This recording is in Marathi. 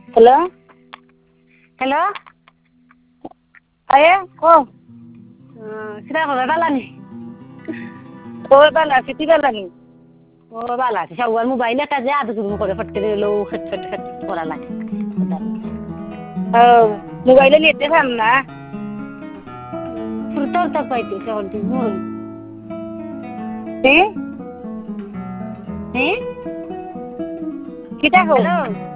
हॅलो हॅलो आहे हो किती बाला नाही हो बाला किती बाला नाही हो बाला शाहूवार मोबाईल का जे आता तुम्ही कोडे फटके लो खट कोराला हो मोबाईल येते थांब ना फुरतर पाहिजे शेवटी म्हणून ते हे किती हो हॅलो